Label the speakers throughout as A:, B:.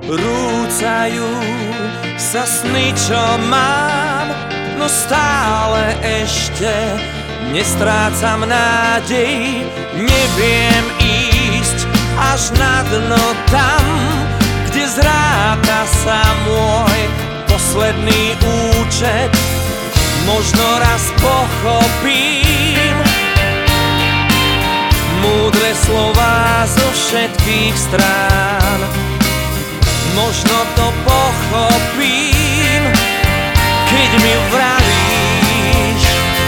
A: Rúcajú sa sny, čo mám, no stále ešte nestrácam nádej. Neviem ísť až na dno tam, kde zráta sa môj posledný účet. Možno raz pochopím múdre slová zo všetkých strán. Možno to pochopím, keď mi vravíš: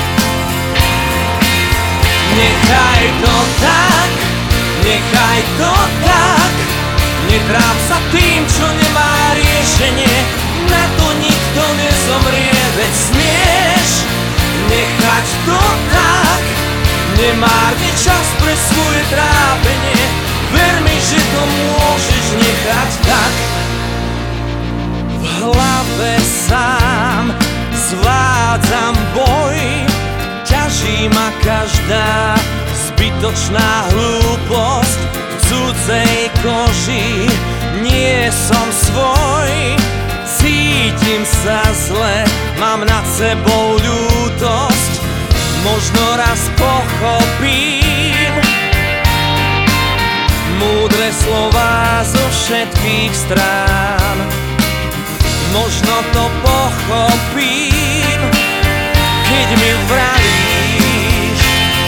A: nechaj to tak, nechaj to tak. Netráp sa tým, čo nemá riešenie, na to nikto nezomrie, veď smieš nechať to tak. Nemárni čas pre svoje trápenie, ver mi, že to môžeš nechať tak. V hlave sám zvádzam boj, ťaží ma každá zbytočná hlúposť. V cudzej koži nie som svoj, cítim sa zle, mám nad sebou ľútosť. Možno raz pochopím múdre slová zo všetkých strán. Možno to pochopím, keď mi vravíš: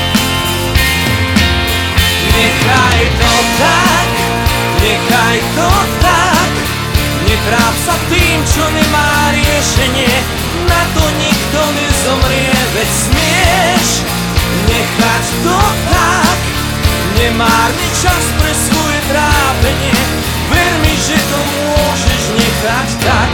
A: nechaj to tak, nechaj to tak. Netráp sa tým, čo nemá riešenie, na to nikto nezomrie, veď smieš nechať to tak. Nemárni čas pre svoje trápenie, ver mi, že to môžeš nechať tak.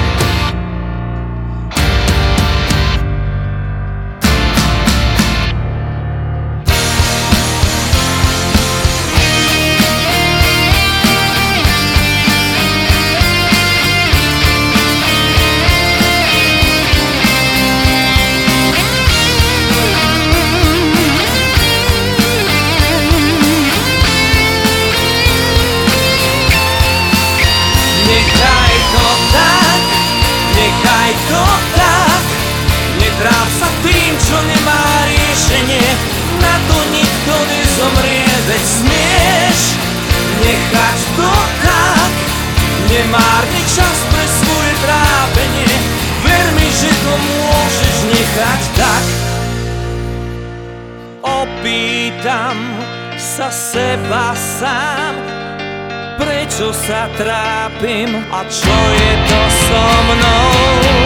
A: Nechaj to tak, nechaj to tak. Netráp sa tým, čo nemá riešenie, na to nikto nezomrie, veď smieš nechať to tak. Nemárni čas pre svoje trápenie, ver mi, že to môžeš nechať tak. Opýtam sa seba sám, prečo sa trápim a čo je to so mnou?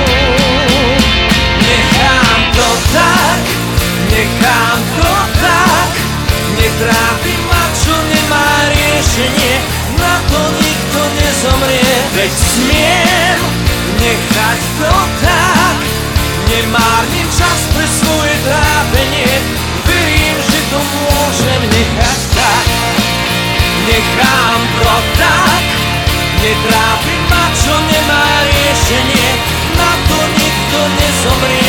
A: Nechám to tak, nechám to tak. Netrápim ma, čo nemá riešenie, na to nikto nezomrie, veď smiem nechať to tak. Nemárnim čas pre svoje trápenie, verím, že to môžem nechať tak. Nechám to tak, netrápi ma, čo nemá riešenie, na to nikto nezomrie.